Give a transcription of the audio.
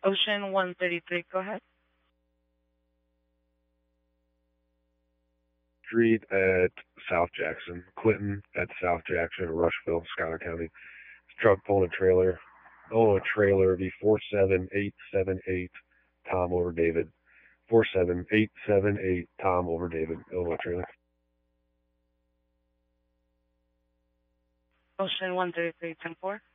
Ocean 133, go ahead. Street at South Jackson. Clinton at South Jackson, Rushville, Schuyler County. Truck pulling a trailer. Oh, a trailer be 47878 Tom over David. 47878 Tom over David. Illinois trailer. Ocean 133, 10-4.